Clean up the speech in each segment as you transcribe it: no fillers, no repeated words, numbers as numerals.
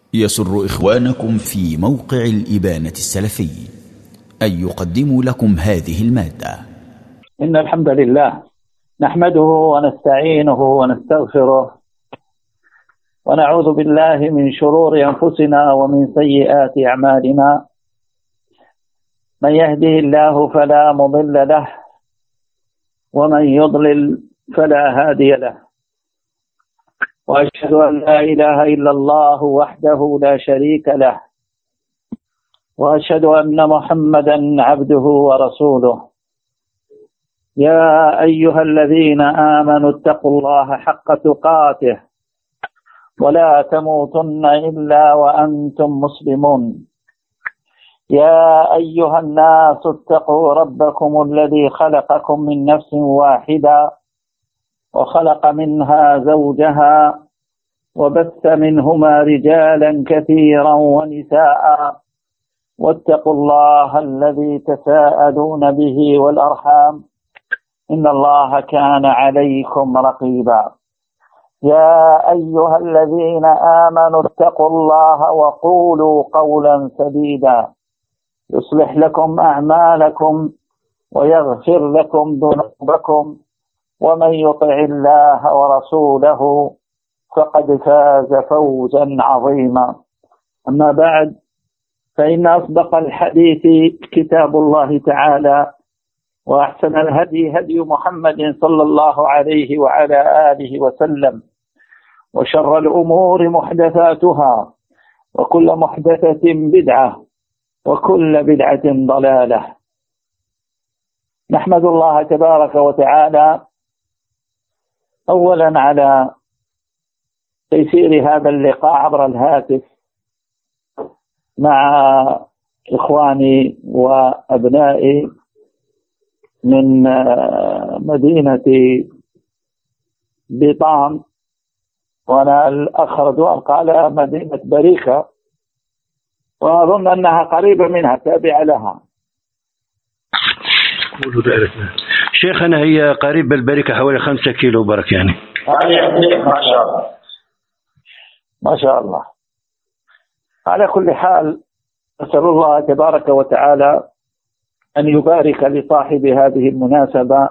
يسر إخوانكم في موقع الإبانة السلفي أن يقدموا لكم هذه المادة. إن الحمد لله نحمده ونستعينه ونستغفره ونعوذ بالله من شرور أنفسنا ومن سيئات أعمالنا. من يهده الله فلا مضل له ومن يضلل فلا هادي له، وأشهد أن لا إله إلا الله وحده لا شريك له، وأشهد أن محمدا عبده ورسوله. يا أيها الذين آمنوا اتقوا الله حق تقاته ولا تموتن إلا وأنتم مسلمون. يا أيها الناس اتقوا ربكم الذي خلقكم من نفس واحدة وخلق منها زوجها وبث منهما رجالا كثيرا ونساء، واتقوا الله الذي تساءلون به والأرحام إن الله كان عليكم رقيبا. يا أيها الذين آمنوا اتقوا الله وقولوا قولا سديدا يصلح لكم أعمالكم ويغفر لكم ذنوبكم، ومن يطع الله ورسوله فقد فاز فوزا عظيما. أما بعد، فإن أصدق الحديث كتاب الله تعالى، وأحسن الهدي هدي محمد صلى الله عليه وعلى آله وسلم، وشر الأمور محدثاتها، وكل محدثة بدعة، وكل بدعة ضلالة. نحمد الله تبارك وتعالى أولا على تيسير هذا اللقاء عبر الهاتف مع إخواني وأبنائي من مدينة بيطام، وأنا الأخ رضوان قال مدينة بريكة، وأظن أنها قريبة منها تابعة لها. شيخنا هي قريبة البريكة حوالي 5 كيلو برك يعني. ما شاء الله ما شاء الله. على كل حال، أسأل الله تبارك وتعالى أن يبارك لصاحب هذه المناسبة،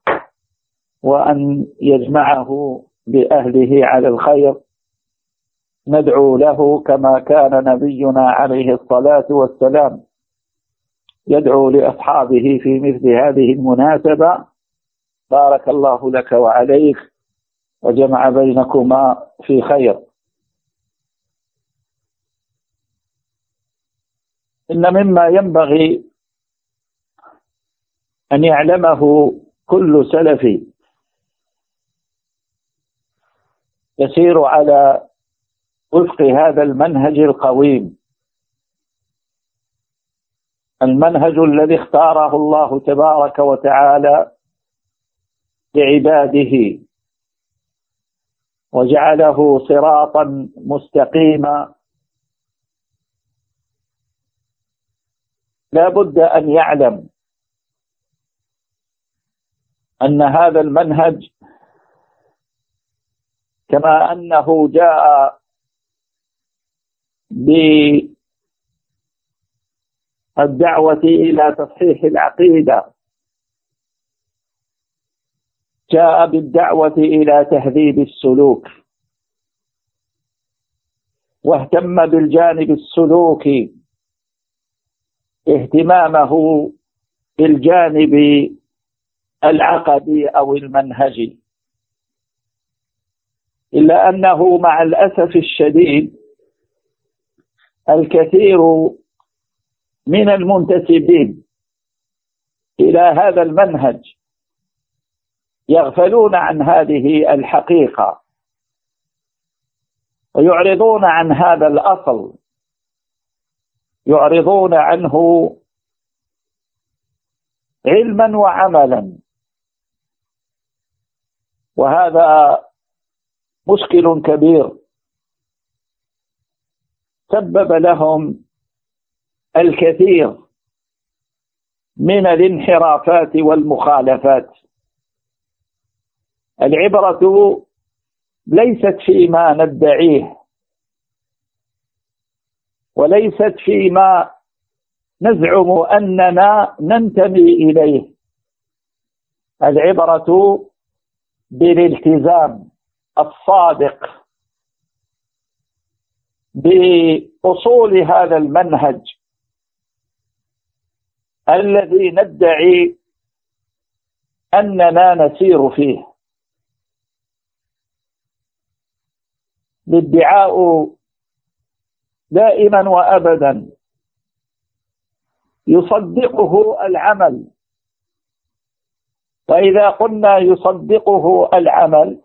وأن يجمعه بأهله على الخير. ندعو له كما كان نبينا عليه الصلاة والسلام يدعو لأصحابه في مثل هذه المناسبة: بارك الله لك وعليك وجمع بينكما في خير. إن مما ينبغي أن يعلمه كل سلفي يسير على وفق هذا المنهج القويم، المنهج الذي اختاره الله تبارك وتعالى لعباده وجعله صراطا مستقيما. لا بد أن يعلم أن هذا المنهج كما أنه جاء بالدعوة إلى تصحيح العقيدة، جاء بالدعوة إلى تهذيب السلوك، واهتم بالجانب السلوكي اهتمامه بالجانب العقدي أو المنهجي. إلا أنه مع الأسف الشديد الكثير من المنتسبين إلى هذا المنهج يغفلون عن هذه الحقيقة ويعرضون عن هذا الأصل، يعرضون عنه علما وعملا، وهذا مشكل كبير سبب لهم الكثير من الانحرافات والمخالفات. العبرة ليست فيما ندعيه، وليست فيما نزعم أننا ننتمي إليه. العبرة بالالتزام الصادق بأصول هذا المنهج الذي ندعي أننا نسير فيه. الادعاء دائما وأبدا يصدقه العمل، وإذا قلنا يصدقه العمل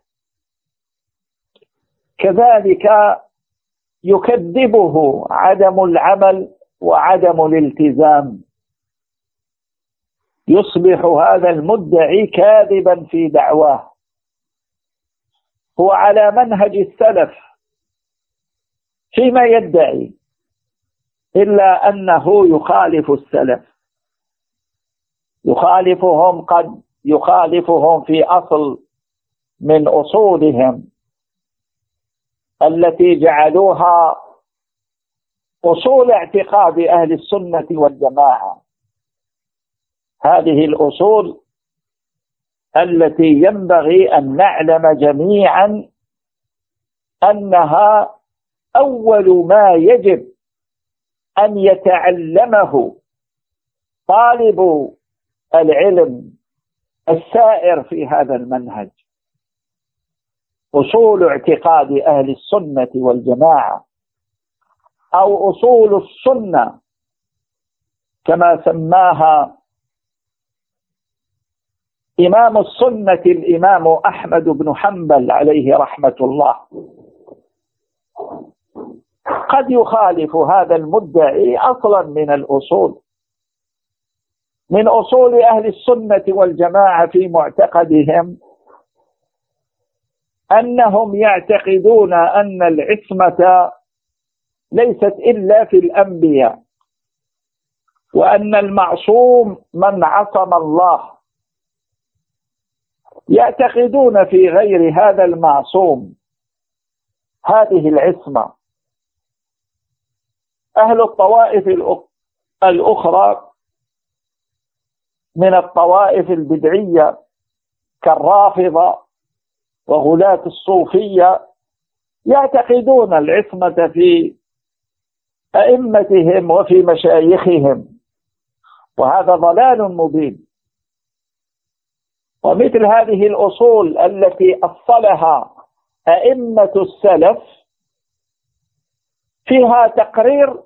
كذلك يكذبه عدم العمل وعدم الالتزام. يصبح هذا المدعي كاذبا في دعواه، هو على منهج السلف فيما يدعي، إلا أنه يخالف السلف، يخالفهم، قد يخالفهم في أصل من أصولهم التي جعلوها أصول اعتقاد أهل السنة والجماعة. هذه الأصول التي ينبغي أن نعلم جميعا أنها أول ما يجب أن يتعلمه طالب العلم السائر في هذا المنهج. أصول اعتقاد أهل السنة والجماعة، أو أصول السنة كما سماها إمام السنة الإمام أحمد بن حنبل عليه رحمة الله. قد يخالف هذا المدعي أصلا من الأصول، من أصول أهل السنة والجماعة في معتقدهم، أنهم يعتقدون أن العصمة ليست إلا في الأنبياء، وأن المعصوم من عصم الله. يعتقدون في غير هذا المعصوم هذه العصمة. أهل الطوائف الأخرى من الطوائف البدعية كالرافضة وغلاة الصوفية يعتقدون العصمة في أئمتهم وفي مشايخهم، وهذا ضلال مبين. ومثل هذه الأصول التي أصلها أئمة السلف فيها تقرير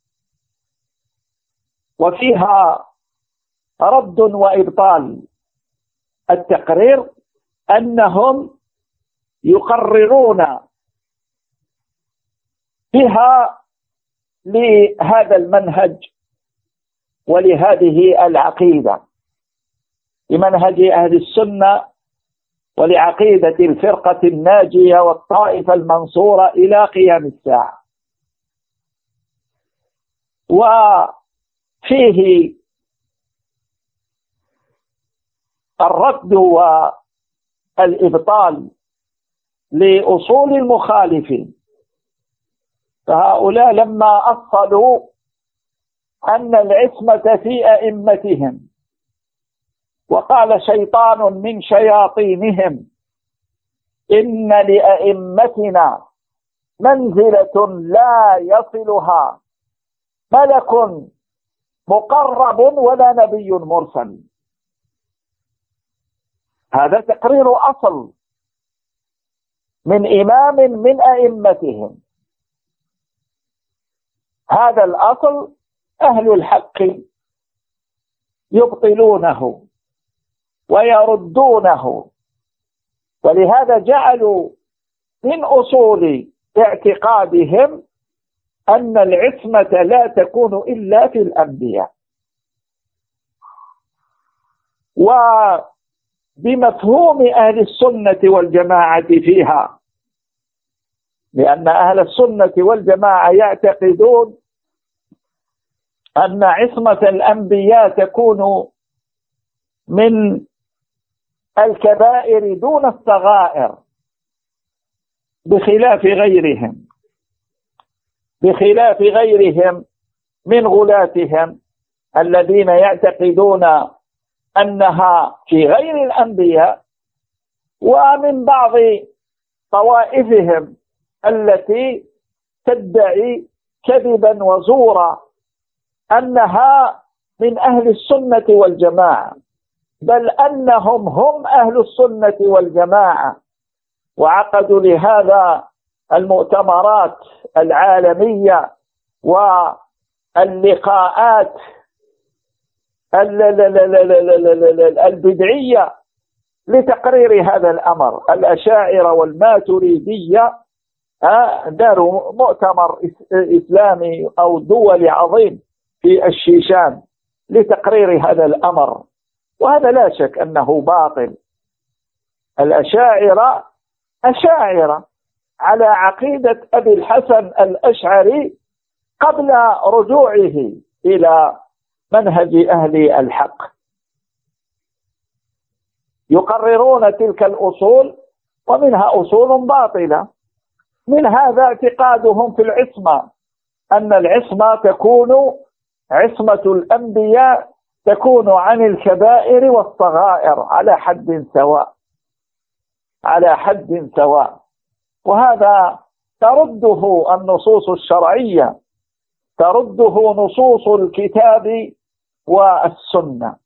وفيها رد وإبطال. التقرير أنهم يقررون بها لهذا المنهج ولهذه العقيدة، لمنهج أهل السنة ولعقيدة الفرقة الناجية والطائفة المنصورة إلى قيام الساعة. وفيه الرد والإبطال لأصول المخالفين. فهؤلاء لما أصلوا أن العصمة في أئمتهم، وقال شيطان من شياطينهم إن لأئمتنا منزلة لا يصلها ملك مقرب ولا نبي مرسل. هذا تقرير أصل من إمام من أئمتهم. هذا الأصل أهل الحق يبطلونه ويردونه، ولهذا جعلوا من أصول اعتقادهم أن العصمة لا تكون إلا في الأنبياء. وبمفهوم أهل السنة والجماعة فيها، لأن أهل السنة والجماعة يعتقدون أن عصمة الأنبياء تكون من الكبائر دون الصغائر بخلاف غيرهم. بخلاف غيرهم من غلاتهم الذين يعتقدون أنها في غير الأنبياء، ومن بعض طوائفهم التي تدعي كذبا وزورا أنها من أهل السنة والجماعة، بل أنهم هم أهل السنة والجماعة، وعقدوا لهذا المؤتمرات العالمية واللقاءات البدعية لتقرير هذا الأمر. الأشاعرة والماتريدية داروا مؤتمر إسلامي أو دولي عظيم في الشيشان لتقرير هذا الأمر، وهذا لا شك أنه باطل. الأشاعرة أشاعرة على عقيدة أبي الحسن الأشعري قبل رجوعه إلى منهج أهل الحق، يقررون تلك الأصول ومنها أصول باطلة. من هذا اعتقادهم في العصمة، أن العصمة تكون عصمة الأنبياء تكون عن الكبائر والصغائر على حد سواء، على حد سواء، وهذا ترده النصوص الشرعية، ترده نصوص الكتاب والسنة.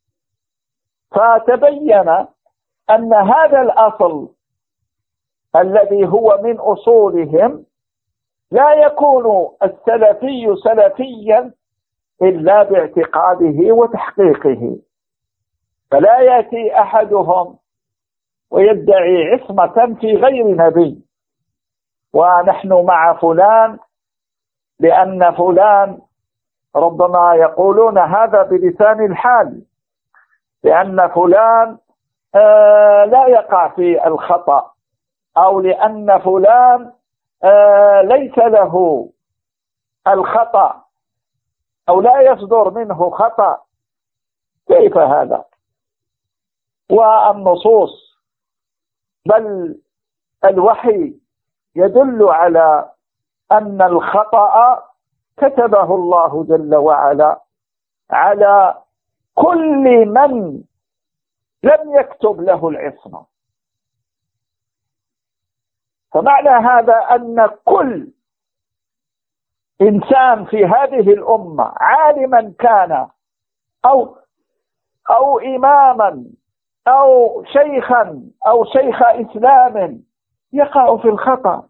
فتبين أن هذا الأصل الذي هو من أصولهم لا يكون السلفي سلفيا إلا باعتقاده وتحقيقه. فلا يأتي أحدهم ويدعي عصمة في غير نبي، ونحن مع فلان لأن فلان، ربما يقولون هذا بلسان الحال، لأن فلان لا يقع في الخطأ، أو لأن فلان ليس له الخطأ أو لا يصدر منه خطأ. كيف هذا؟ والنصوص بل الوحي يدل على أن الخطأ كتبه الله جل وعلا على كل من لم يكتب له العصمة. فمعنى هذا أن كل إنسان في هذه الأمة عالما كان أو إماما أو شيخا أو شيخ إسلام يقع في الخطأ.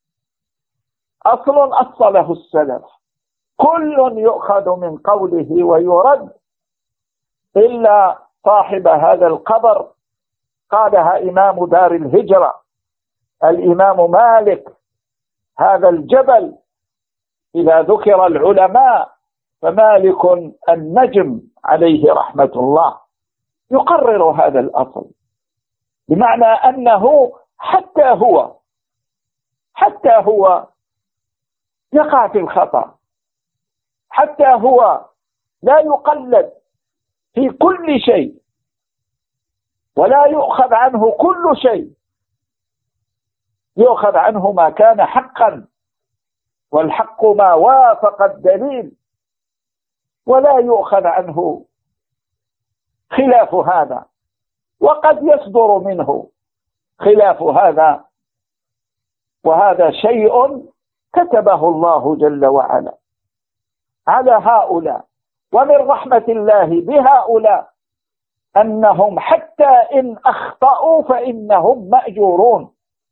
أصله السلف، كل يؤخذ من قوله ويرد، إلا صاحب هذا القبر قالها إمام دار الهجرة الإمام مالك: هذا الجبل إذا ذكر العلماء فمالك النجم عليه رحمة الله. يقرر هذا الأصل، بمعنى أنه حتى هو يقع في الخطأ، حتى هو لا يقلد في كل شيء ولا يؤخذ عنه كل شيء، يؤخذ عنه ما كان حقا، والحق ما وافق الدليل، ولا يؤخذ عنه خلاف هذا، وقد يصدر منه خلاف هذا، وهذا شيء كتبه الله جل وعلا على هؤلاء. ومن رحمة الله بهؤلاء أنهم حتى إن أخطأوا فإنهم مأجورون.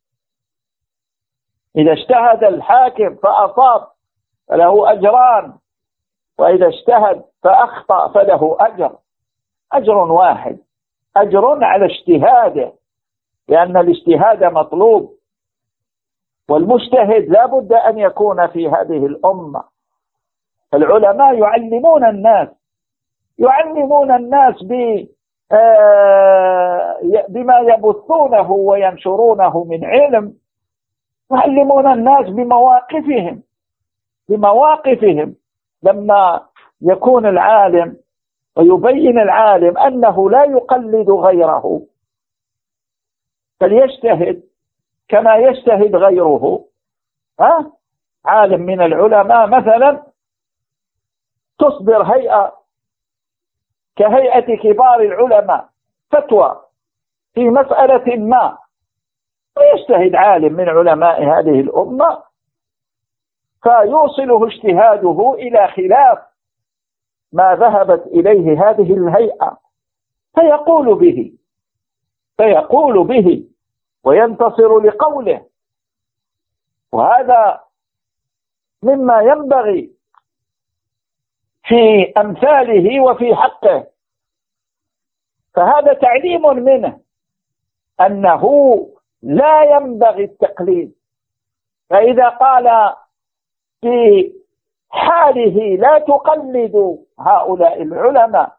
إذا اجتهد الحاكم فأصاب فله أجران، وإذا اجتهد فأخطأ فله أجر واحد، أجر على اجتهاده، لأن الاجتهاد مطلوب، والمجتهد لا بد أن يكون في هذه الأمة. العلماء يعلمون الناس بما يبثونه وينشرونه من علم، يعلمون الناس بمواقفهم. لما يكون العالم ويبين العالم أنه لا يقلد غيره، فليجتهد كما يجتهد غيره، عالم من العلماء مثلا تصدر هيئة كهيئة كبار العلماء فتوى في مسألة ما، ويجتهد عالم من علماء هذه الأمة فيوصله اجتهاده إلى خلاف ما ذهبت إليه هذه الهيئة، فيقول به وينتصر لقوله. وهذا مما ينبغي في أمثاله وفي حقه، فهذا تعليم منه أنه لا ينبغي التقليد. فإذا قال في حاله لا تقلدوا هؤلاء العلماء،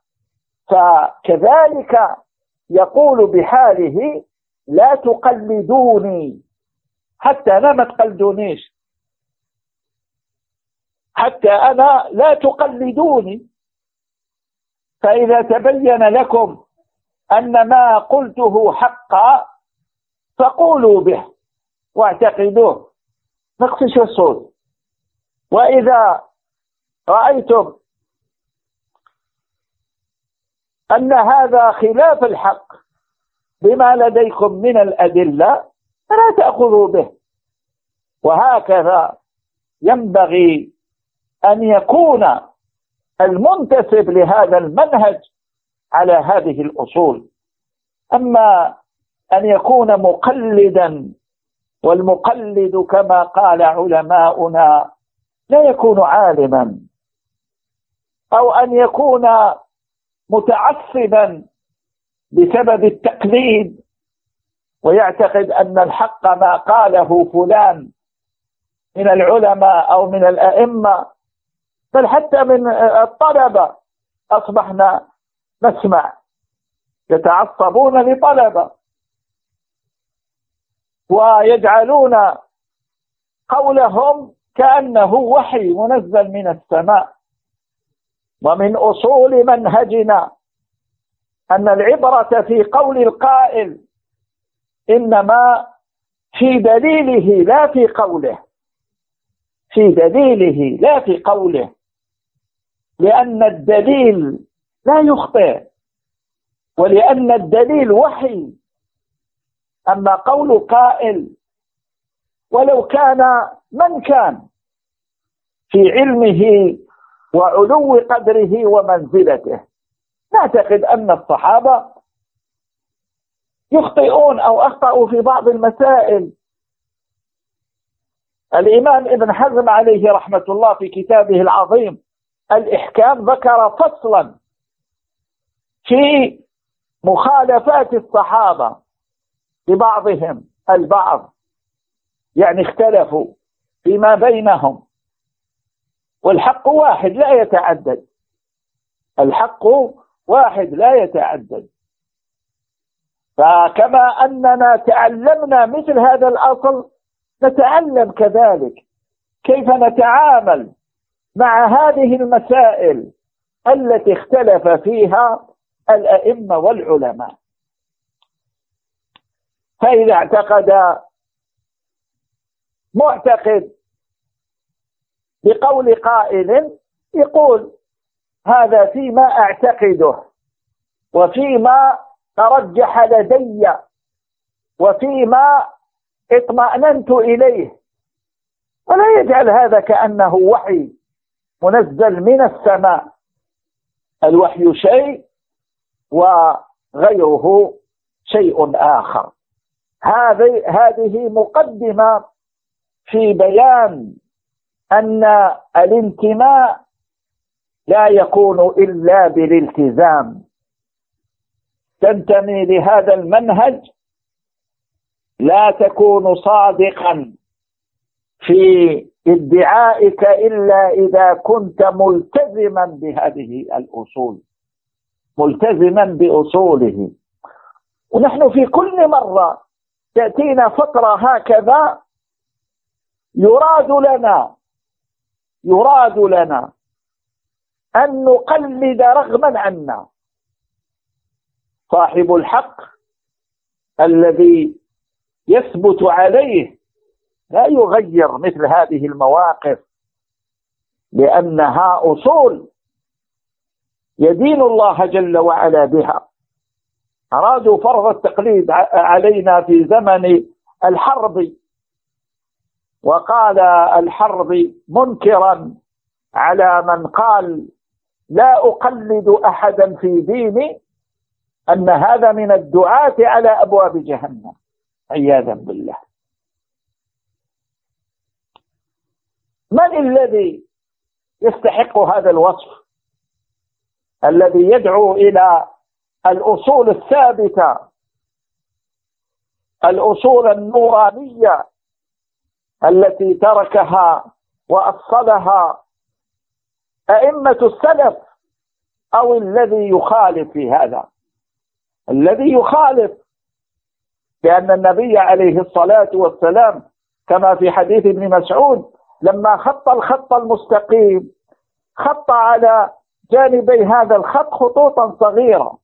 فكذلك يقول بحاله لا تقلدوني، حتى أنا ما تقلدونيش، حتى أنا لا تقلدوني. فإذا تبين لكم أن ما قلته حقا فقولوا به واعتقدوه، نقصش الصوت. وإذا رأيتم أن هذا خلاف الحق بما لديكم من الأدلة فلا تأخذوا به. وهكذا ينبغي أن يكون المنتسب لهذا المنهج على هذه الأصول. أما أن يكون مقلدا، والمقلد كما قال علماؤنا لا يكون عالما، أو أن يكون متعصبا بسبب التقليد ويعتقد أن الحق ما قاله فلان من العلماء أو من الأئمة، بل حتى من الطلبة أصبحنا نسمع يتعصبون لطلبة ويجعلون قولهم كأنه وحي منزل من السماء. ومن أصول منهجنا أن العبرة في قول القائل إنما في دليله لا في قوله، في دليله لا في قوله، لأن الدليل لا يخطئ، ولأن الدليل وحي. أما قول قائل ولو كان من كان في علمه وعلو قدره ومنزلته، نعتقد أن الصحابة يخطئون أو أخطأوا في بعض المسائل. الإمام ابن حزم عليه رحمة الله في كتابه العظيم الإحكام ذكر فصلا في مخالفات الصحابة لبعضهم البعض، يعني اختلفوا فيما بينهم، والحق واحد لا يتعدد، الحق واحد لا يتعدد. فكما أننا تعلمنا مثل هذا الأصل نتعلم كذلك كيف نتعامل مع هذه المسائل التي اختلف فيها الأئمة والعلماء. فإذا اعتقد معتقد بقول قائل يقول هذا فيما أعتقده وفيما ترجح لدي وفيما اطمأننت إليه، ولا يجعل هذا كأنه وحي منزل من السماء. الوحي شيء وغيره شيء آخر. هذه مقدمة في بيان أن الانتماء لا يكون إلا بالالتزام. تنتمي لهذا المنهج لا تكون صادقا في ادعائك إلا إذا كنت ملتزما بهذه الأصول، ملتزما بأصوله. ونحن في كل مرة تأتينا فترة هكذا يراد لنا أن نقلد رغما عنا صاحب الحق الذي يثبت عليه لا يغير مثل هذه المواقف، لأنها أصول يدين الله جل وعلا بها. أرادوا فرض التقليد علينا في زمن الحرب، وقال الحرب منكرا على من قال لا أقلد أحدا في ديني أن هذا من الدعاة على أبواب جهنم عياذا بالله. من الذي يستحق هذا الوصف الذي يدعو إلى الأصول الثابتة، الأصول النورانية التي تركها وأصلها أئمة السلف، أو الذي يخالف في هذا؟ الذي يخالف، لأن النبي عليه الصلاة والسلام كما في حديث ابن مسعود لما خط الخط المستقيم خط على جانبي هذا الخط خطوطا صغيرة،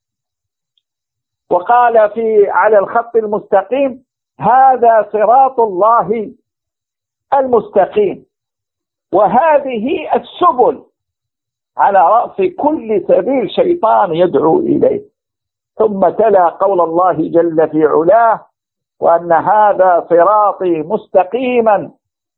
وقال على الخط المستقيم هذا صراط الله المستقيم، وهذه السبل على رأس كل سبيل شيطان يدعو إليه. ثم تلا قول الله جل في علاه وأن هذا صراطي مستقيما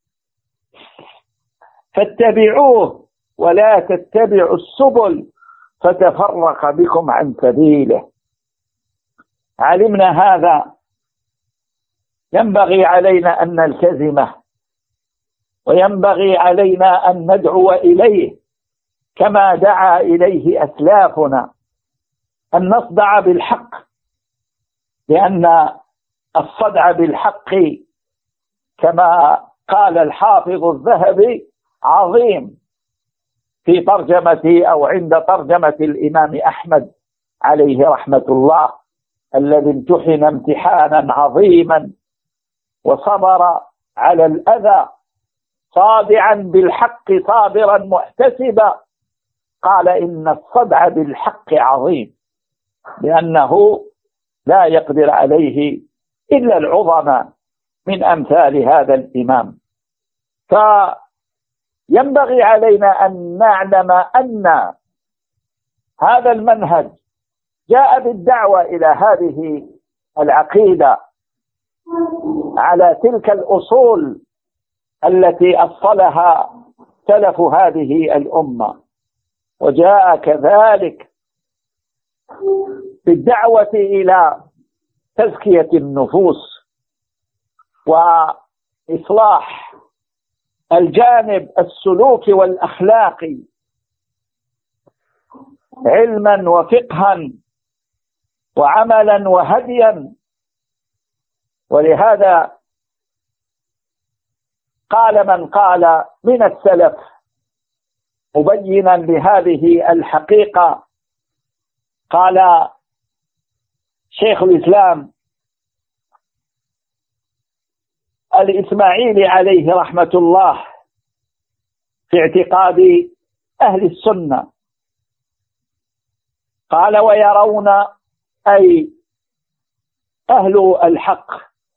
فاتبعوه ولا تتبعوا السبل فتفرق بكم عن سبيله. علمنا هذا ينبغي علينا أن نلتزمه، وينبغي علينا أن ندعو إليه كما دعا إليه أسلافنا، أن نصدع بالحق، لأن الصدع بالحق كما قال الحافظ الذهبي عظيم في ترجمة أو عند ترجمة الإمام أحمد عليه رحمة الله، الذي امتحن امتحانا عظيما وصبر على الأذى صادعا بالحق صابرا محتسبا، قال إن الصدع بالحق عظيم، لأنه لا يقدر عليه إلا العظماء من أمثال هذا الإمام. فينبغي علينا أن نعلم أن هذا المنهج جاء بالدعوة إلى هذه العقيدة على تلك الأصول التي أصلها سلف هذه الأمة، وجاء كذلك بالدعوة إلى تزكية النفوس وإصلاح الجانب السلوكي والأخلاقي علما وفقها وعملا وهديا. ولهذا قال من قال من السلف مبينا لهذه الحقيقة، قال شيخ الإسلام الإسماعيلي عليه رحمة الله في اعتقاد أهل السنة، قال ويرون أي أهل الحق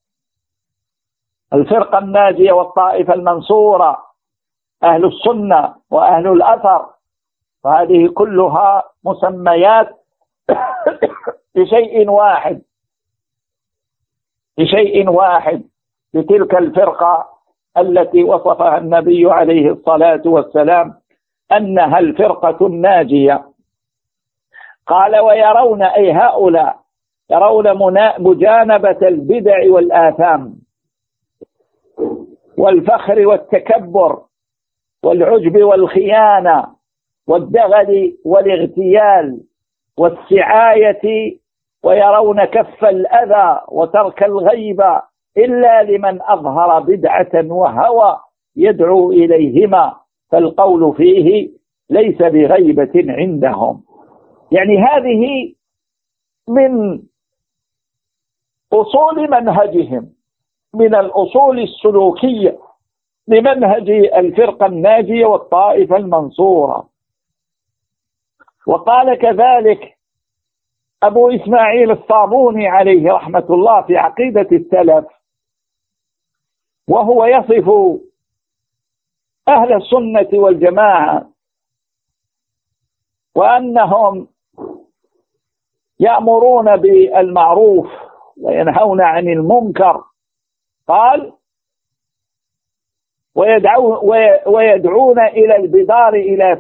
الفرقة الناجية والطائفة المنصورة أهل السنة وأهل الأثر، فهذه كلها مسميات لشيء واحد لتلك الفرقة التي وصفها النبي عليه الصلاة والسلام أنها الفرقة الناجية. قال ويرون أي هؤلاء يرون مجانبة البدع والآثام والفخر والتكبر والعجب والخيانة والدغل والاغتيال والسعاية، ويرون كف الأذى وترك الغيبة إلا لمن أظهر بدعة وهوى يدعو إليهما، فالقول فيه ليس بغيبة عندهم. يعني هذه من أصول منهجهم، من الأصول السلوكية لمنهج الفرقة الناجية والطائفة المنصورة. وقال كذلك أبو إسماعيل الصابوني عليه رحمة الله في عقيدة السلف وهو يصف أهل السنة والجماعة وأنهم يأمرون بالمعروف وينهون عن المنكر. قال: ويدعون إلى البدار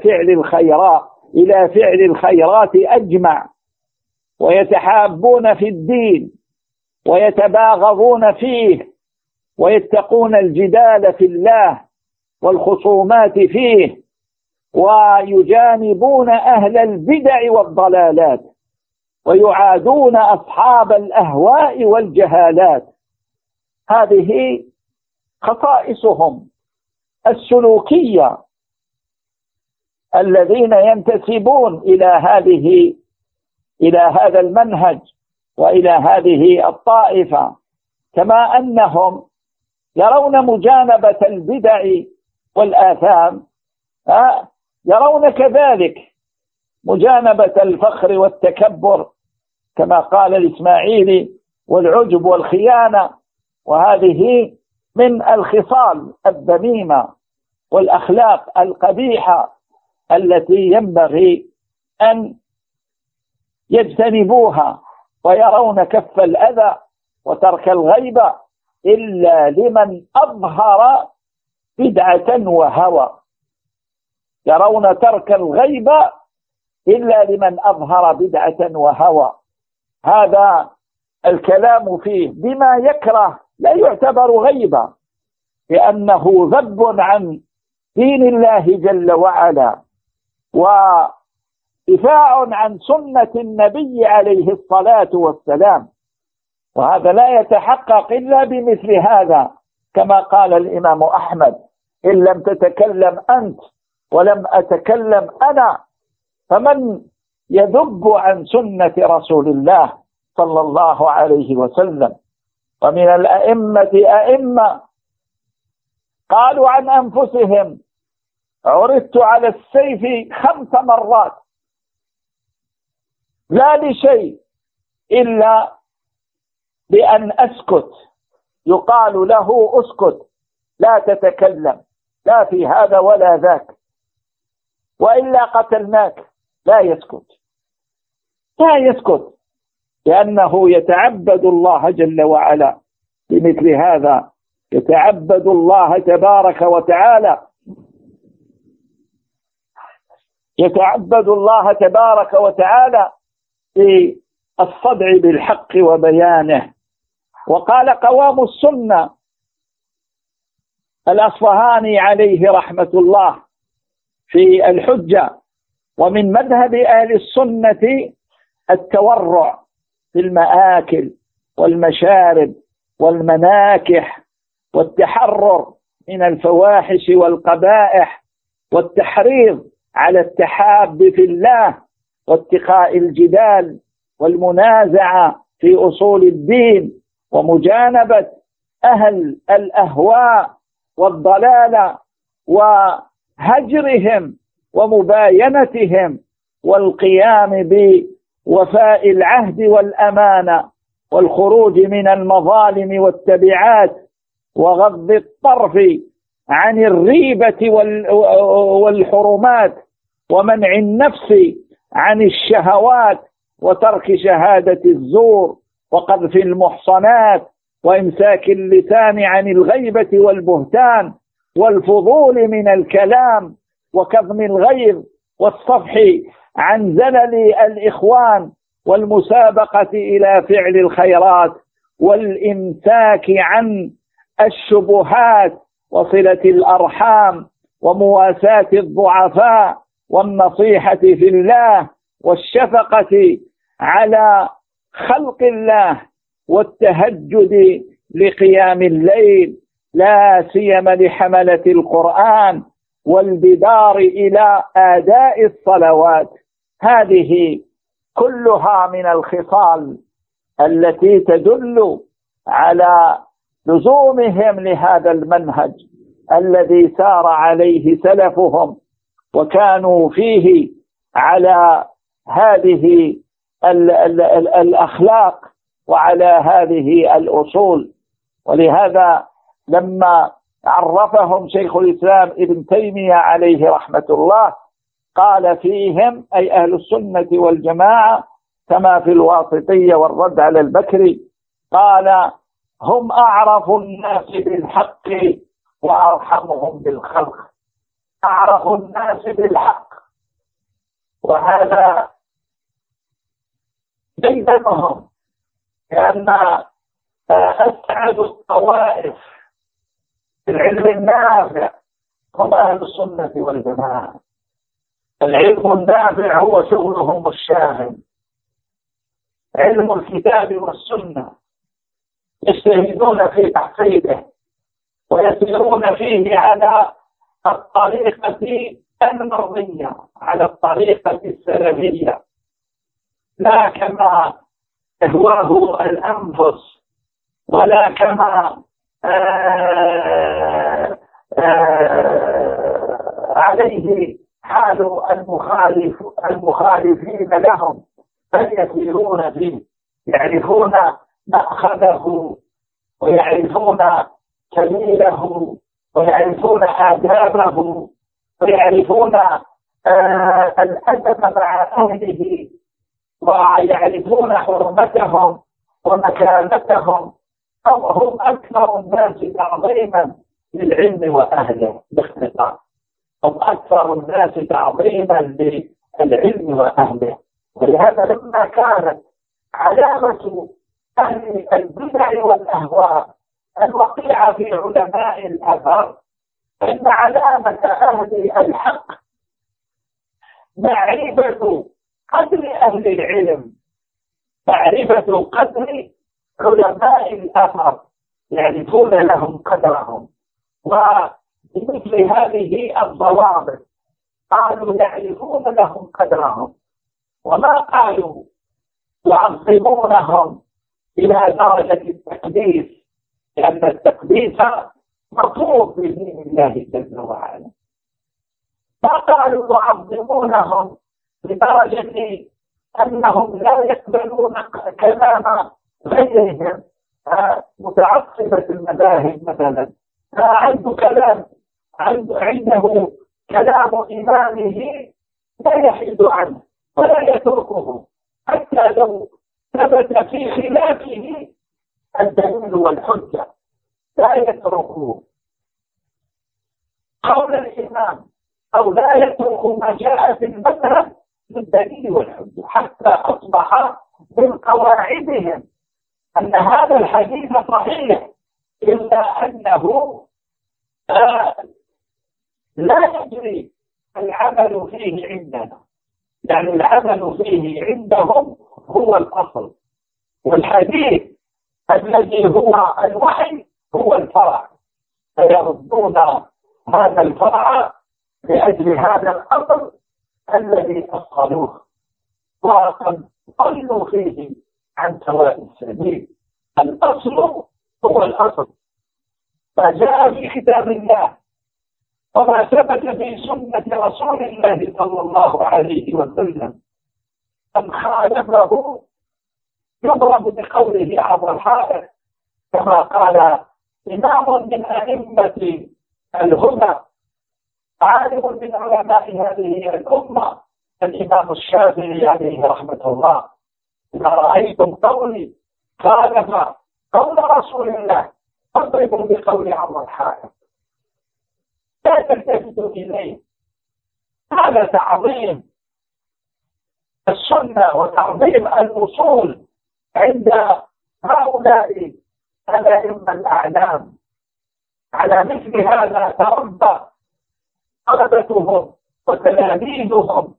إلى فعل الخيرات أجمع، ويتحابون في الدين ويتباغضون فيه، ويتقون الجدال في الله والخصومات فيه، ويجانبون أهل البدع والضلالات، ويعادون أصحاب الأهواء والجهالات. هذه خصائصهم السلوكية الذين ينتسبون إلى هذا المنهج وإلى هذه الطائفة، كما أنهم يرون مجانبة البدع والآثام، يرون كذلك مجانبة الفخر والتكبر كما قال الإسماعيلي والعجب والخيانة، وهذه من الخصال الذميمة والأخلاق القبيحة التي ينبغي أن يجتنبوها، ويرون كف الأذى وترك الغيبة إلا لمن أظهر بدعة وهوى. يرون ترك الغيبة إلا لمن أظهر بدعة وهوى. هذا الكلام فيه بما يكره لا يعتبر غيبة، لأنه ذب عن دين الله جل وعلا ودفاع عن سنة النبي عليه الصلاة والسلام، وهذا لا يتحقق إلا بمثل هذا، كما قال الإمام أحمد: إن لم تتكلم أنت ولم أتكلم أنا فمن يذب عن سنة رسول الله صلى الله عليه وسلم. ومن الأئمة أئمة قالوا عن أنفسهم: عرضت على السيف 5 مرات لا لشيء إلا بأن أسكت، يقال له: أسكت لا تتكلم، لا في هذا ولا ذاك، وإلا قتلناك. لا يسكت لأنه يتعبد الله جل وعلا بمثل هذا، يتعبد الله تبارك وتعالى، يتعبد الله تبارك وتعالى في الصدع بالحق وبيانه. وقال قوام السنة الأصفهاني عليه رحمة الله في الحجة: ومن مذهب أهل السنة التورع في المآكل والمشارب والمناكح، والتحرر من الفواحش والقبائح، والتحريض على التحاب في الله، واتقاء الجدال والمنازعة في أصول الدين، ومجانبة أهل الأهواء والضلال وهجرهم ومباينتهم، والقيام بوفاء العهد والأمانة، والخروج من المظالم والتبعات، وغض الطرف عن الريبة والحرمات، ومنع النفس عن الشهوات، وترك شهادة الزور، وقذف المحصنات، وإمساك اللسان عن الغيبة والبهتان، والفضول من الكلام، وكظم الغيظ، والصفح عن زلل الإخوان، والمسابقة إلى فعل الخيرات، والإمساك عن الشبهات، وصلة الأرحام، ومواساة الضعفاء، والنصيحة في الله، والشفقة على خلق الله، والتهجد لقيام الليل، لا سيما لحملة القرآن، والبدار إلى أداء الصلوات. هذه كلها من الخصال التي تدل على لزومهم لهذا المنهج الذي سار عليه سلفهم، وكانوا فيه على هذه الأخلاق وعلى هذه الأصول. ولهذا لما عرفهم شيخ الإسلام ابن تيمية عليه رحمة الله قال فيهم أي أهل السنة والجماعة كما في الواسطية والرد على البكري، قال هم أعرف الناس بالحق وأرحمهم بالخلق. أعرف الناس بالحق، وهذا بينهم، لأن أسعد الطوائف في العلم النافع هم أهل السنة والجماعة. العلم النافع هو شغلهم الشاغل، علم الكتاب والسنة، يجتهدون في تحصيله ويسيرون فيه على الطريقة المرضية، على الطريقة السلفية، لا كما تهواه الأنفس ولا كما عليه حال المخالفين لهم، بل يسيرون فيه، يعرفون مأخذه ويعرفون سبيله ويعرفون آدابه ويعرفون الأدب مع أهله ويعرفون حرمتهم ومكانتهم. هم أكثر الناس تعظيما للعلم وأهله، باختصار هم أكثر الناس تعظيما للعلم وأهله. ولهذا لما كانت علامة أهل البدع والأهواء الوقيعة في علماء الأثر، إن علامة أهل الحق معرفة قدر أهل العلم، معرفة قدر علماء الأثر، يعرفون لهم قدرهم. وبمثل هذه الضوابط قالوا يعرفون لهم قدرهم، وما قالوا يعظمونهم إلى درجة التقديس، لأن التقديس مطلوب بدين الله جل وعلا. ما قالوا يعظمونهم لدرجة أنهم لا يقبلون كلام غيرهم، متعصبة المذاهب مثلا، عنده كلام، عنده كلام إمامه لا يحيد عنه ولا يتركه حتى لو ثبت في خلافه الدليل والحجة، لا يتركه قول الإمام، أو لا يترك ما جاء في المذهب بالدليل والحجة، حتى أصبح من قواعدهم أن هذا الحديث صحيح، إلا أنه لا يجري العمل فيه عندنا، يعني العمل فيه عندهم هو الأصل، والحديث الذي هو الوحي هو الفرع، فيردون هذا الفرع لأجل هذا الأصل الذي أصلوه، وقد ضلوا فيه عن سواء السبيل. الأصل هو الأصل، فجاء في كتاب الله وما ثبت في سنة رسول الله صلى الله عليه وسلم، من خالفه يضرب بقوله عبر الحائط، كما قال إمام من أئمة الهدى عالم من علماء هذه الأمة الإمام الشافعي عليه رحمة الله: إذا رأيتم قولي خالف قول رسول الله فاضربوا بقول عبر الحائط، لا تلتفتوا إليه. هذا تعظيم السنة وتعظيم الأصول عند هؤلاء الأئمة الأعلام. على مثل هذا تربى طلبتهم وتلاميذهم،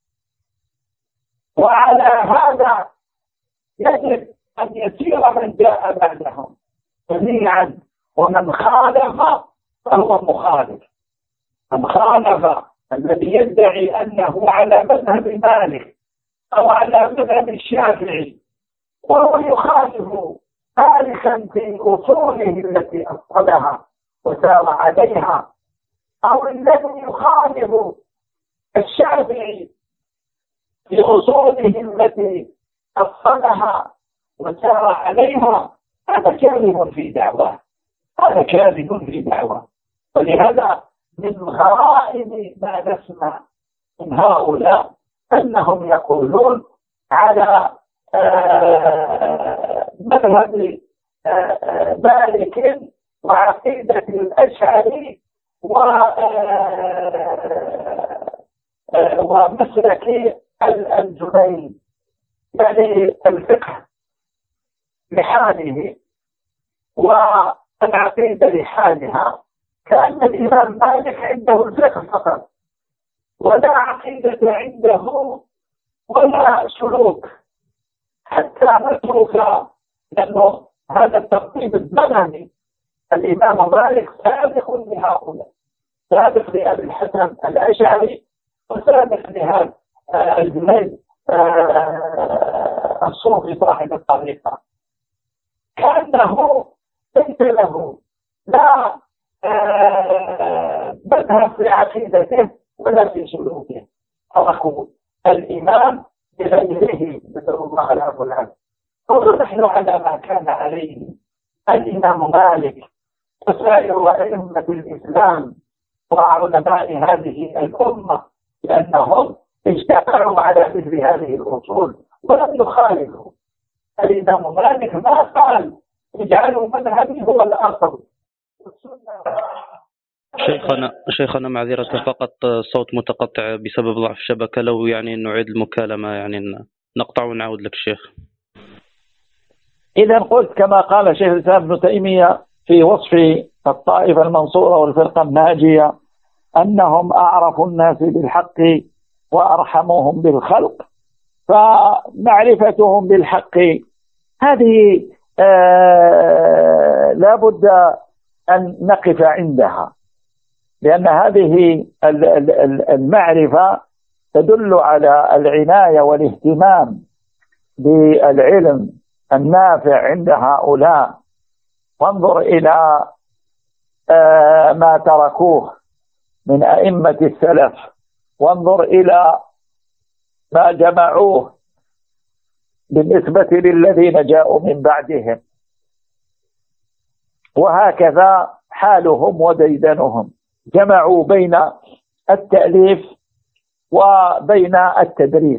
وعلى هذا يجب أن يسير من جاء بعدهم جميعا، ومن خالف فهو مخالف. من خالف الذي يدعي أنه على مذهب مالك أو على مذهب الشافعي وهو يخالف تاركا في أصوله التي أصلها وسار عليها، أو الذي يخالف الشافعي في أصوله التي أصلها وسار عليها، هذا كاذب في دعواه، هذا كاذب في دعوة. ولهذا من غرائب ما نسمع من هؤلاء أنهم يقولون على مذهب مالك وعقيدة الأشعري ومسلك الجنيد، يعني الفقه لحاله والعقيدة لحالها، كأن الإمام مالك عنده الفقه فقط ولا عقيدة عنده ولا سلوك حتى نترك، لأنه هذا الترتيب الزمني الإمام مالك سابق لهؤلاء، سابق لأبي الحسن الأشعري وسابق لهذا الجنيد الصوفي صاحب الطريقة، كأنه ليس له لا مذهب في عقيدته ولا في سلوكه. تركوا الإمام بغيره، نسأل الله العفو والعافية. قولوا نحن على ما كان عليه الإمام مالك وسائر أئمة الإسلام وعلماء هذه الأمة، لأنهم اجتمعوا على مثل هذه الأصول ولم يخالفوا. الإمام مالك ما قال اجعلوا مذهبي هو الأصل. شيخنا معذرة فقط صوت متقطع بسبب ضعف الشبكة، لو يعني نعيد المكالمة يعني نقطع ونعود لك شيخ. إذا قلت كما قال شيخ الإسلام ابن تيمية في وصف الطائفة المنصورة والفرقة الناجية أنهم أعرف الناس بالحق وأرحمهم بالخلق، فمعرفتهم بالحق هذه لا بد أن نقف عندها، لأن هذه المعرفة تدل على العناية والاهتمام بالعلم النافع عند هؤلاء. وانظر إلى ما تركوه من أئمة السلف، وانظر إلى ما جمعوه بالنسبة للذين جاءوا من بعدهم، وهكذا حالهم وديدنهم، جمعوا بين التأليف وبين التدريس،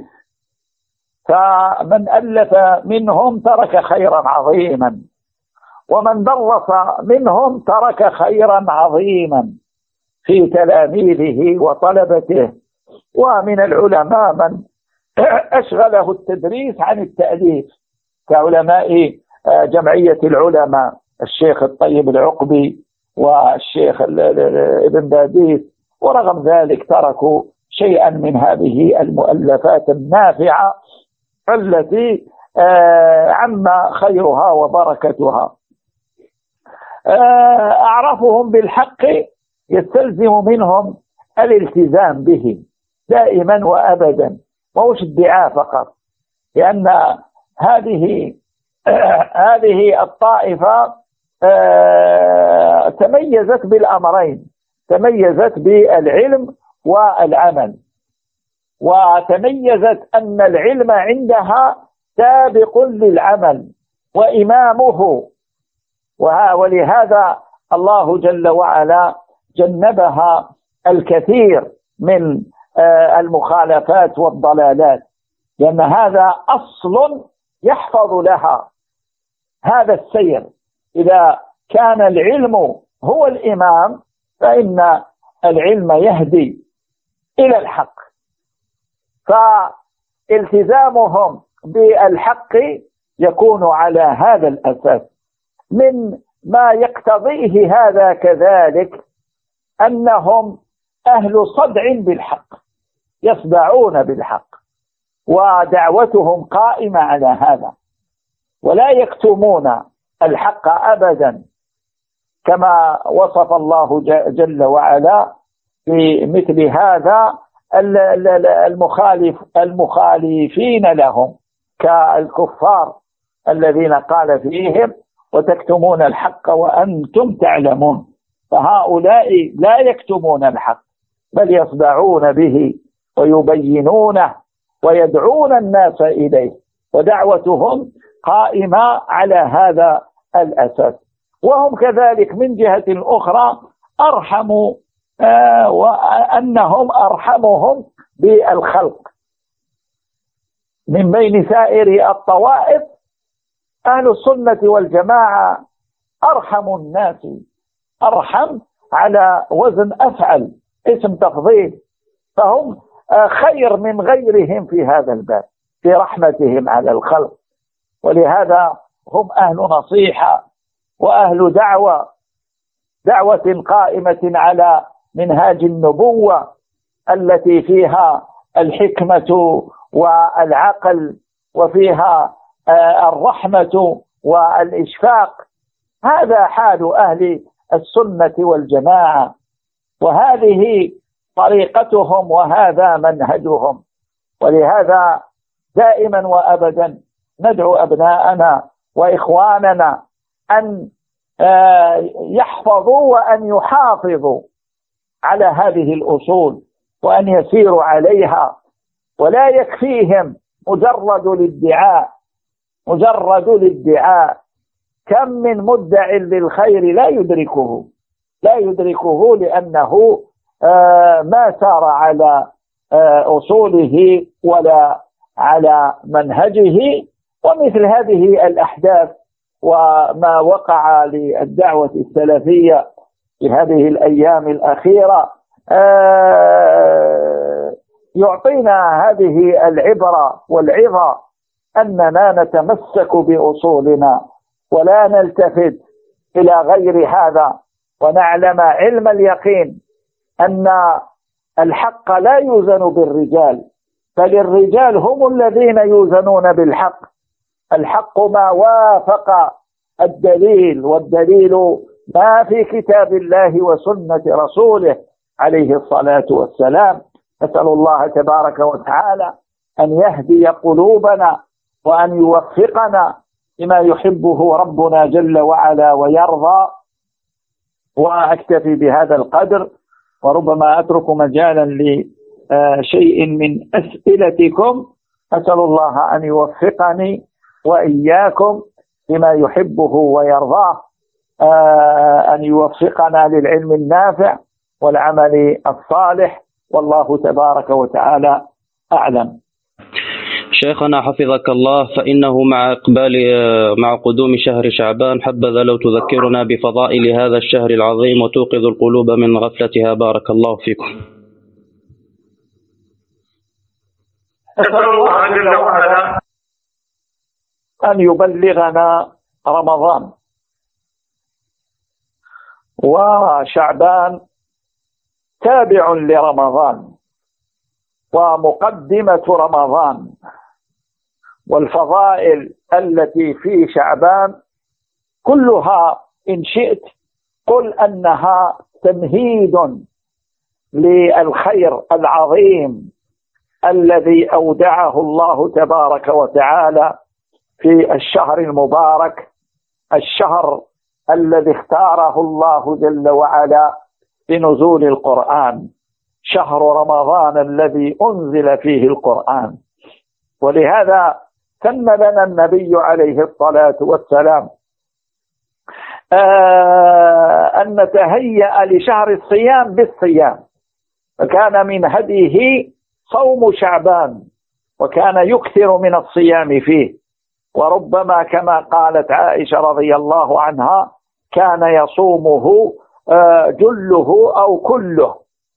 فمن ألف منهم ترك خيرا عظيما، ومن درس منهم ترك خيرا عظيما في تلاميذه وطلبته. ومن العلماء من أشغله التدريس عن التأليف كعلماء جمعية العلماء الشيخ الطيب العقبي والشيخ ابن باديس، ورغم ذلك تركوا شيئا من هذه المؤلفات النافعة التي عم خيرها وبركتها. أعرفهم بالحق يستلزم منهم الالتزام به دائما وأبدا، ومش ادعاء فقط، لأن هذه الطائفة تميزت بالأمرين، تميزت بالعلم والعمل، وتميزت أن العلم عندها سابق للعمل وإمامه، ولهذا الله جل وعلا جنبها الكثير من المخالفات والضلالات، لأن هذا أصل يحفظ لها هذا السير. إذا كان العلم هو الإمام فإن العلم يهدي إلى الحق، فالتزامهم بالحق يكون على هذا الأساس. من ما يقتضيه هذا كذلك أنهم أهل صدع بالحق، يصدعون بالحق، ودعوتهم قائمة على هذا، ولا يكتمون الحق أبدا، كما وصف الله جل وعلا في مثل هذا المخالفين لهم كالكفار الذين قال فيهم وتكتمون الحق وأنتم تعلمون. فهؤلاء لا يكتمون الحق بل يصدعون به ويبينونه ويدعون الناس إليه، ودعوتهم قائمة على هذا الأساس. وهم كذلك من جهة أخرى أرحموا وأنهم أرحمهم بالخلق. من بين سائر الطوائف أهل السنة والجماعة أرحم الناس، أرحم على وزن أفعل، اسم تفضيل، فهم خير من غيرهم في هذا الباب في رحمتهم على الخلق. ولهذا هم أهل نصيحة وأهل دعوة قائمة على منهاج النبوة التي فيها الحكمة والعقل وفيها الرحمة والإشفاق. هذا حال أهل السنة والجماعة، وهذه طريقتهم وهذا منهجهم. ولهذا دائما وأبدا ندعو أبناءنا وإخواننا أن يحفظوا وأن يحافظوا على هذه الأصول وأن يسيروا عليها، ولا يكفيهم مجرد الادعاء. كم من مدع للخير لا يدركه لأنه ما سار على أصوله ولا على منهجه. ومثل هذه الأحداث وما وقع للدعوة السلفية في هذه الأيام الأخيرة يعطينا هذه العبرة والعظة أننا نتمسك بأصولنا ولا نلتفت إلى غير هذا، ونعلم علم اليقين أن الحق لا يوزن بالرجال، بل الرجال هم الذين يوزنون بالحق. الحق ما وافق الدليل، والدليل ما في كتاب الله وسنة رسوله عليه الصلاة والسلام. نسأل الله تبارك وتعالى أن يهدي قلوبنا وأن يوفقنا لما يحبه ربنا جل وعلا ويرضى. وأكتفي بهذا القدر، وربما أترك مجالا لشيء من أسئلتكم. أسأل الله أن يوفقني وإياكم لما يحبه ويرضاه، أن يوفقنا للعلم النافع والعمل الصالح، والله تبارك وتعالى أعلم. شيخنا حفظك الله، فإنه مع قدوم شهر شعبان حبذا لو تذكرنا بفضائل هذا الشهر العظيم وتوقظ القلوب من غفلتها، بارك الله فيكم. أسأل الله جل وعلا أن يبلغنا رمضان، وشعبان تابع لرمضان ومقدمة رمضان، والفضائل التي في شعبان كلها إن شئت قل أنها تمهيد للخير العظيم الذي أودعه الله تبارك وتعالى في الشهر المبارك، الشهر الذي اختاره الله جل وعلا بنزول القرآن، شهر رمضان الذي أنزل فيه القرآن. ولهذا سن لنا النبي عليه الصلاة والسلام أن نتهيأ لشهر الصيام بالصيام، فكان من هديه صوم شعبان، وكان يكثر من الصيام فيه، وربما كما قالت عائشة رضي الله عنها كان يصومه جله أو كله،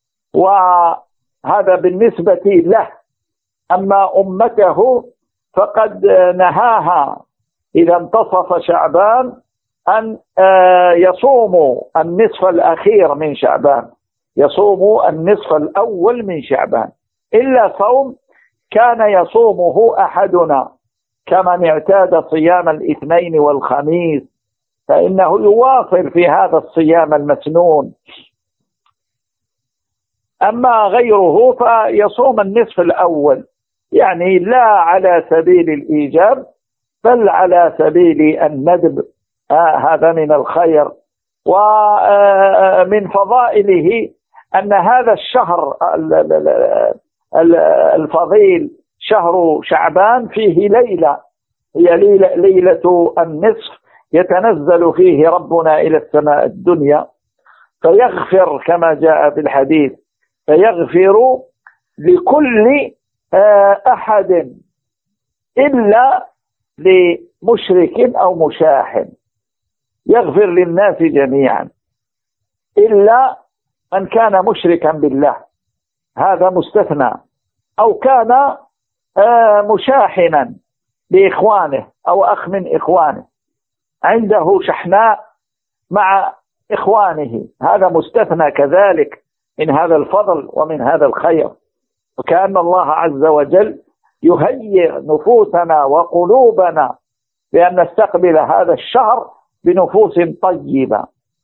وهذا بالنسبة له. أما أمته فقد نهاها إذا انتصف شعبان أن يصوموا النصف الأخير من شعبان، يصوموا النصف الأول من شعبان، إلا صوم كان يصومه أحدنا كمن اعتاد صيام الاثنين والخميس، فإنه يواصل في هذا الصيام المسنون. أما غيره فيصوم النصف الأول، يعني لا على سبيل الإيجاب بل على سبيل الندب. هذا من الخير. ومن فضائله أن هذا الشهر الفضيل شهر شعبان فيه ليلة، هي ليلة النصف، يتنزل فيه ربنا إلى السماء الدنيا فيغفر كما جاء في الحديث، فيغفر لكل أحد إلا لمشرك أو مشاح، يغفر للناس جميعا إلا من كان مشركا بالله، هذا مستثنى، أو كان مشاحنا بإخوانه أو أخ من إخوانه، عنده شحناء مع إخوانه، هذا مستثنى كذلك من هذا الفضل ومن هذا الخير. وكأن الله عز وجل يهيئ نفوسنا وقلوبنا بأن نستقبل هذا الشهر بنفوس طيبة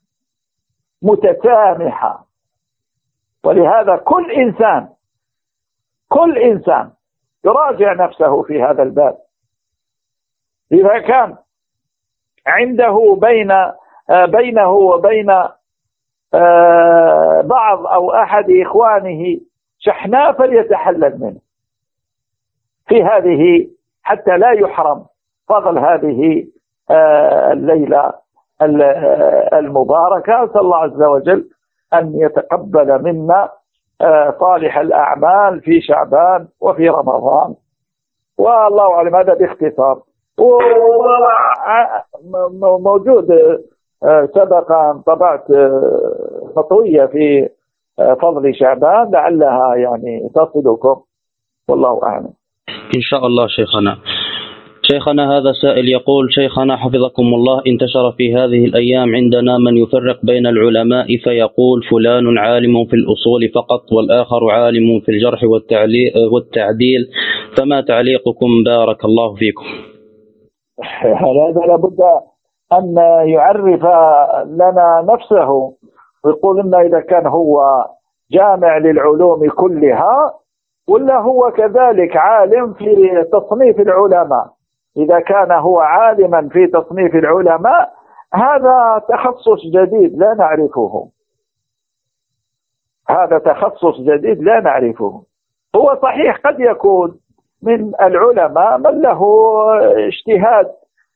متسامحة. ولهذا كل إنسان يراجع نفسه في هذا الباب. إذا كان عنده بينه وبين بعض أو أحد إخوانه شحناء فليتحلل منه في هذه حتى لا يحرم فضل هذه الليلة المباركة. أسأل الله عز وجل أن يتقبل منا صالح الأعمال في شعبان وفي رمضان. والله أعلم، هذا باختصار. موجود سبق أن طبعت خطوية في فضل شعبان لعلها يعني تصلكم، والله أعلم. إن شاء الله شيخنا هذا سائل يقول: شيخنا حفظكم الله، انتشر في هذه الأيام عندنا من يفرق بين العلماء فيقول فلان عالم في الأصول فقط والآخر عالم في الجرح والتعديل، فما تعليقكم بارك الله فيكم؟ هذا لابد أن يعرف لنا نفسه ويقول لنا إذا كان هو جامع للعلوم كلها ولا هو كذلك عالم في تصنيف العلماء. إذا كان هو عالما في تصنيف العلماء هذا تخصص جديد لا نعرفه، هذا تخصص جديد لا نعرفه. هو صحيح قد يكون من العلماء من له اجتهاد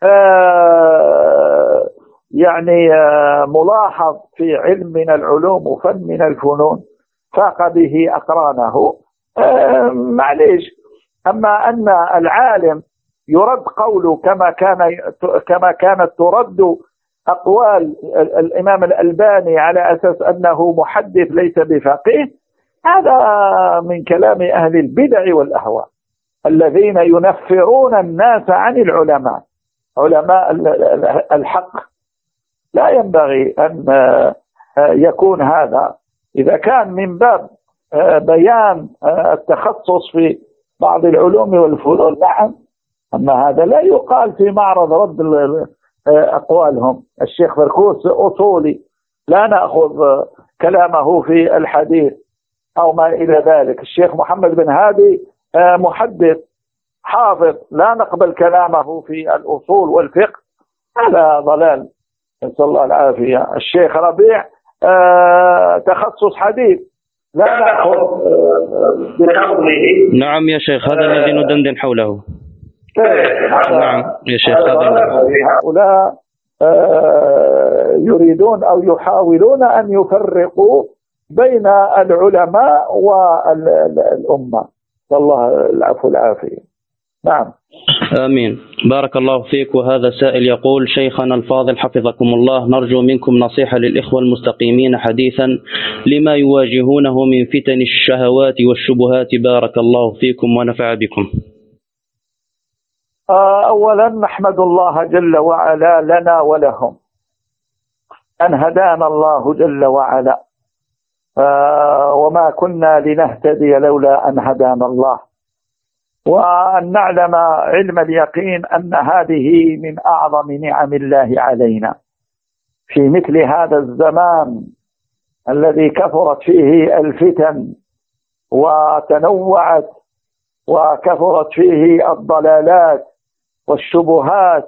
يعني ملاحظ في علم من العلوم وفن من الفنون فاق به أقرانه، معليش. أما أن العالم يرد قوله كما كانت ترد أقوال الإمام الألباني على أساس أنه محدث ليس بفقيه، هذا من كلام أهل البدع والأهواء الذين ينفرون الناس عن العلماء، علماء الحق. لا ينبغي أن يكون هذا. إذا كان من باب بيان التخصص في بعض العلوم والفنون نعم، أما هذا لا يقال في معرض رد أقوالهم. الشيخ فركوس أصولي لا نأخذ كلامه في الحديث أو ما إلى ذلك. الشيخ محمد بن هادي محدث حافظ لا نقبل كلامه في الأصول والفقه، هذا ضلال، نسأل الله العافية. الشيخ ربيع تخصص حديث لا نأخذ بقوله. نعم يا شيخ، هذا الذي ندندن حوله. نعم يا شيخ، هؤلاء يريدون أو يحاولون أن يفرقوا بين العلماء والأمة، والله العفو العافية. نعم آمين. بارك الله فيك. وهذا سائل يقول: شيخنا الفاضل حفظكم الله، نرجو منكم نصيحة للإخوة المستقيمين حديثا لما يواجهونه من فتن الشهوات والشبهات، بارك الله فيكم ونفع بكم. أولا نحمد الله جل وعلا لنا ولهم أن هدانا الله جل وعلا، وما كنا لنهتدي لولا أن هدانا الله، وأن نعلم علم اليقين أن هذه من أعظم نعم الله علينا في مثل هذا الزمان الذي كثرت فيه الفتن وتنوعت وكثرت فيه الضلالات والشبهات،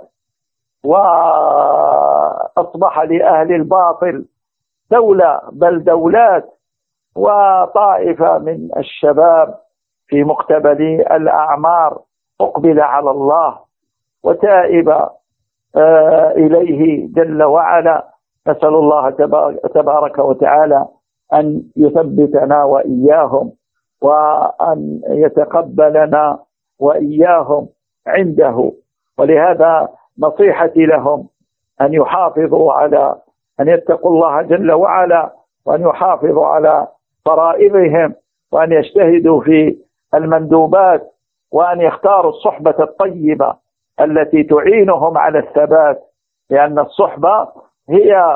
وأصبح لأهل الباطل دولة بل دولات، وطائفة من الشباب في مقتبل الأعمار أقبل على الله وتائب إليه جل وعلا. نسأل الله تبارك وتعالى أن يثبتنا وإياهم، وأن يتقبلنا وإياهم عنده. ولهذا نصيحتي لهم أن يحافظوا على أن يتقوا الله جل وعلا، وأن يحافظوا على فرائضهم، وأن يجتهدوا في المندوبات، وأن يختاروا الصحبة الطيبة التي تعينهم على الثبات، لأن الصحبة هي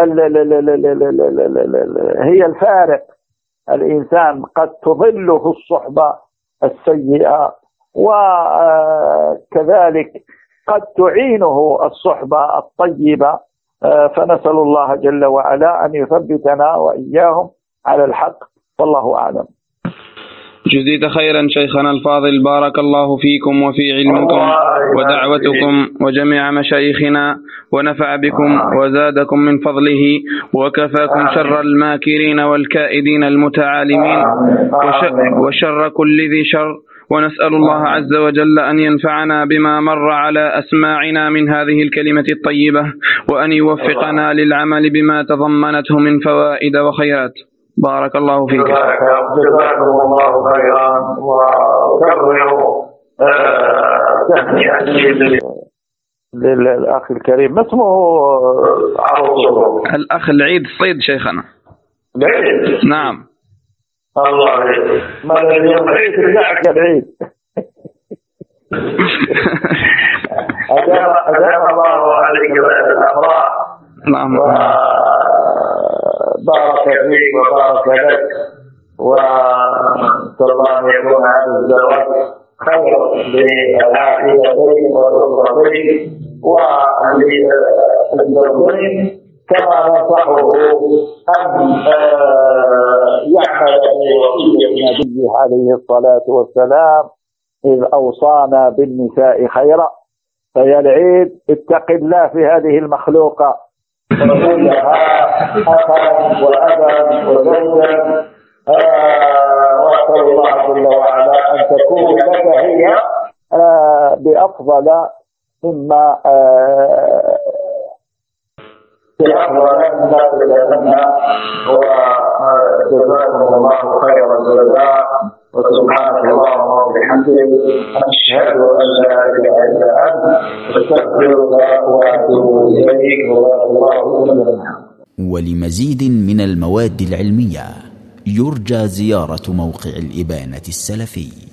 الفارق. الإنسان قد تضله الصحبة السيئة، وكذلك قد تعينه الصحبة الطيبة. فنسأل الله جل وعلا أن يثبتنا وإياهم على الحق، والله أعلم. جزيت خيرا شيخنا الفاضل، بارك الله فيكم وفي علمكم ودعوتكم وجميع مشايخنا، ونفع بكم وزادكم من فضله، وكفاكم شر الماكرين والكائدين المتعالمين وشر كل ذي شر. ونسأل الله عز وجل أن ينفعنا بما مر على أسماعنا من هذه الكلمة الطيبة، وأن يوفقنا للعمل بما تضمنته من فوائد وخيرات. بارك الله فيك. جزاكم الله خيرا، وكرروا تهنئتي للأخ الكريم. ما اسمه عروسه؟ الأخ العيد الصيد شيخنا. العيد؟ نعم. الله عليك. ما اليوم العيد رجعك العيد. أدام الله عليك الأفراح. نعم. بارك فيك وبارك لك، وصلى الله يكون هذا الزواج خير للعائلتين والأسرتين وللزوجين، كما ننصحه أن يعمل بوصية نبيه عليه الصلاة والسلام إذ أوصانا بالنساء خيرا. فيا العيد اتق الله في هذه المخلوقة، وكلها أخا وأبا وزوجا، وأسأل الله جل وعلا أن تكون لك هي بأفضل مما تتمنى. وجزاكم الله خير الجزاء، وسبحانك اللهم وبحمدك، أشهد أن لا إله إلا أنت، أستغفرك وأتوب إليك، والله أعلم. ولمزيد من المواد العلمية يرجى زيارة موقع الإبانة السلفي.